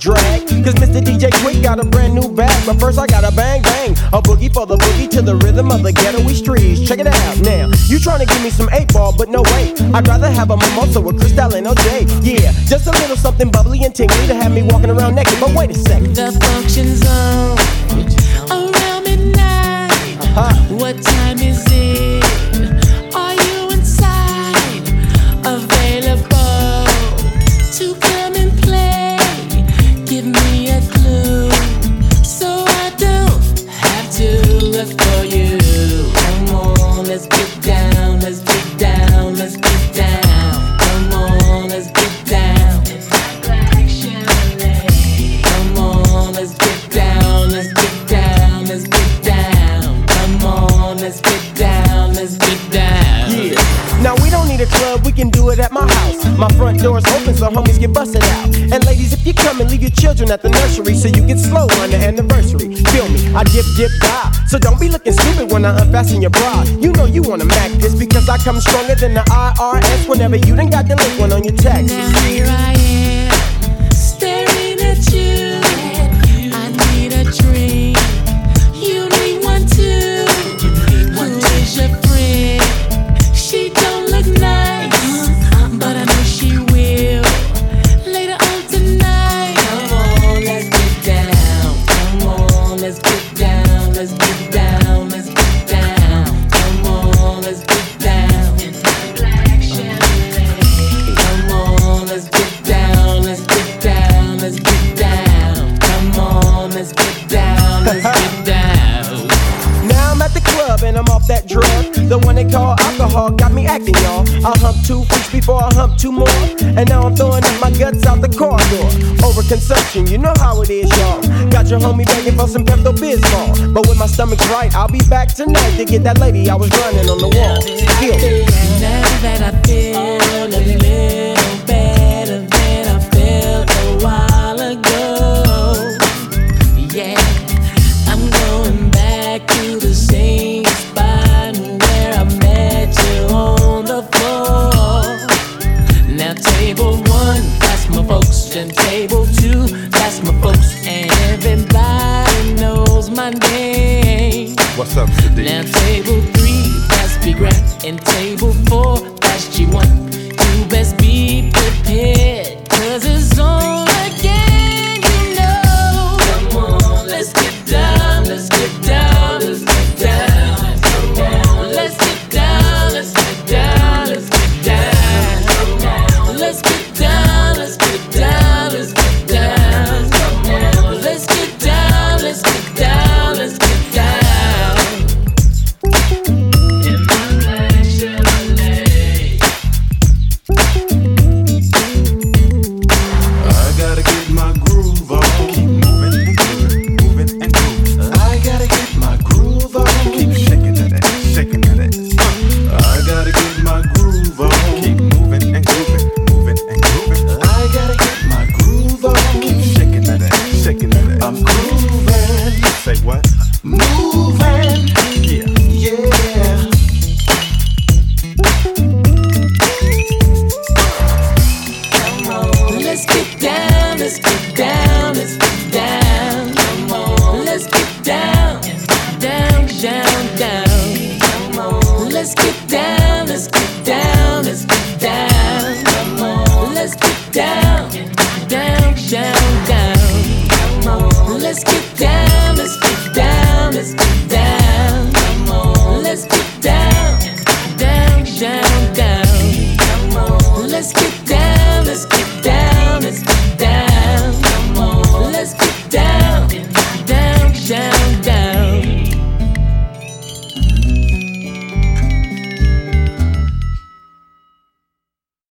drag. Cause Mr. DJ Quick got a brand new bag. But first I gotta bang bang, a boogie for the boogie to the rhythm of the ghetto streets. Check it out now. You tryna give me some 8-ball, but no way. I'd rather have a mimosa with Cristal and OJ. Yeah, just a little something bubbly and tingly to have me walking around naked. But wait a second. The function zone around midnight. What time is it? Are you inside? Available to come and play? Give me a clue so I don't have to look for you. Come on, let's get down, let's get down, let's get down. Come on, let's get down. Come on, let's get down, let's get down, let's get down. Come on, let's get down, let's get down. Yeah. Now we don't need a club, we can do it at my house. My front door's open so homies get busted out. And ladies, if you come and leave your children at the nursery so you get slow on the anniversary. Feel me, I dip, dip, die. So don't be looking stupid when I unfasten your bra. You know you wanna mac this because I come stronger than the IRS whenever you done got the link one on your text. Now here I am, staring at you. I need a drink. You need one too. Who is your friend? She don't look nice, but I know she will later on tonight. Come on, let's get down. Come on, let's get down. Let's get down. Let's get down. Come on, let's get down. Come on, let's get down. Let's get down. Let's get down. Come on, let's get down. Let's get down. Now I'm at the club and I'm off that drug. The one they call alcohol got me acting, y'all. I hump 2 freaks before I hump 2 more. And now I'm throwing up my guts out the corridor. Overconsumption, you know how it is, y'all. Got your homie begging for some Pepto-Bismol. But when my stomach's right, I'll be back tonight to get that lady I was running on the wall. Feel me. Now that I feel a little better than I felt a while ago. Yeah, I'm going back to the same spot where I met you on the floor. Now table 1, that's my folks, and table 2, that's my folks, and everybody knows my name. What's up, Sadiq? Now table 3, that's Big Rat, and table 4, that's G1. You best be prepared, 'cause it's on again, you know. Come on, let's get down, let's get down, let's get down. Come on, let's get down, let's get down, let's get down. Come on, let's get down, let's get down, let's get down. Come on, let's get down, let's get down, let's get down. In my black Chevrolet. I gotta get my groove on. Keep moving and grooving, moving and grooving. I gotta get my groove on. Keep shaking that ass, shaking that ass. I gotta get my groove on. Keep moving and grooving, moving and grooving. I gotta get my groove on. Keep shaking that ass, shaking that ass. I'm grooving. Say what? Moving. Yeah. Yeah. Let's get down, let's get down, let's get down. Come on, let's get down, down, down, down. Come on, let's get down, let's get down, let's get down. Come on, let's get down, down, down, down. Come on, let's get down, let's get down, let's get down.